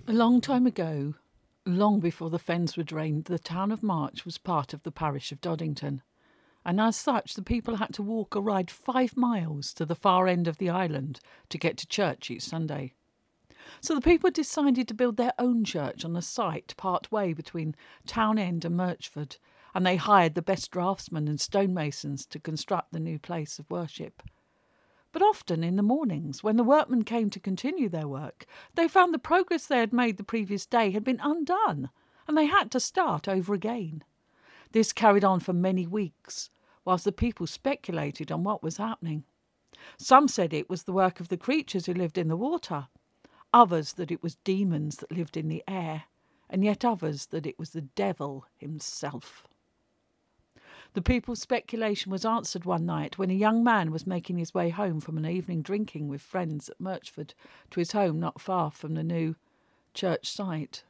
A long time ago, long before the fens were drained, the town of March was part of the parish of Doddington, and as such the people had to walk or ride 5 miles to the far end of the island to get to church each Sunday. So the people decided to build their own church on a site part way between Townend and Murchford, and they hired the best draftsmen and stonemasons to construct the new place of worship. But often in the mornings, when the workmen came to continue their work, they found the progress they had made the previous day had been undone, and they had to start over again. This carried on for many weeks, whilst the people speculated on what was happening. Some said it was the work of the creatures who lived in the water, others that it was demons that lived in the air, and yet others that it was the devil himself. The people's speculation was answered one night when a young man was making his way home from an evening drinking with friends at Murchford to his home not far from the new church site.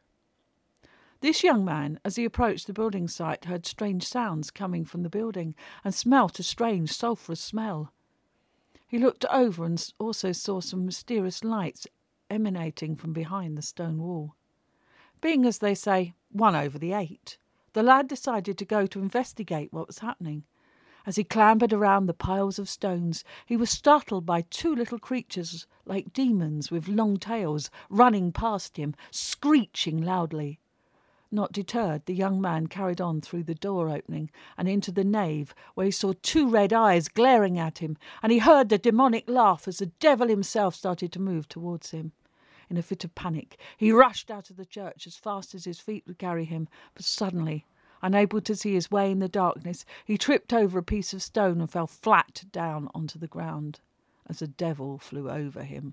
This young man, as he approached the building site, heard strange sounds coming from the building and smelt a strange sulphurous smell. He looked over and also saw some mysterious lights emanating from behind the stone wall. Being, as they say, 1 over the 8, the lad decided to go to investigate what was happening. As he clambered around the piles of stones, he was startled by 2 little creatures like demons with long tails running past him, screeching loudly. Not deterred, the young man carried on through the door opening and into the nave, where he saw 2 red eyes glaring at him, and he heard the demonic laugh as the devil himself started to move towards him. In a fit of panic, he rushed out of the church as fast as his feet would carry him, but suddenly, unable to see his way in the darkness, he tripped over a piece of stone and fell flat down onto the ground as the devil flew over him.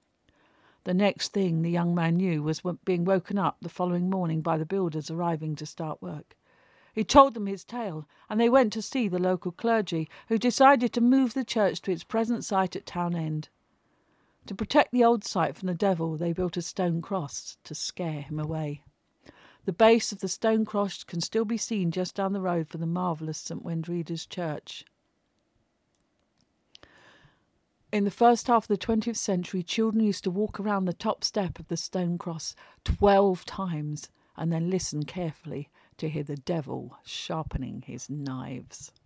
The next thing the young man knew was being woken up the following morning by the builders arriving to start work. He told them his tale, and they went to see the local clergy, who decided to move the church to its present site at Townend. To protect the old site from the devil, they built a stone cross to scare him away. The base of the stone cross can still be seen just down the road from the marvellous St Wendrida's Church. In the first half of the 20th century, children used to walk around the top step of the stone cross 12 times and then listen carefully to hear the devil sharpening his knives.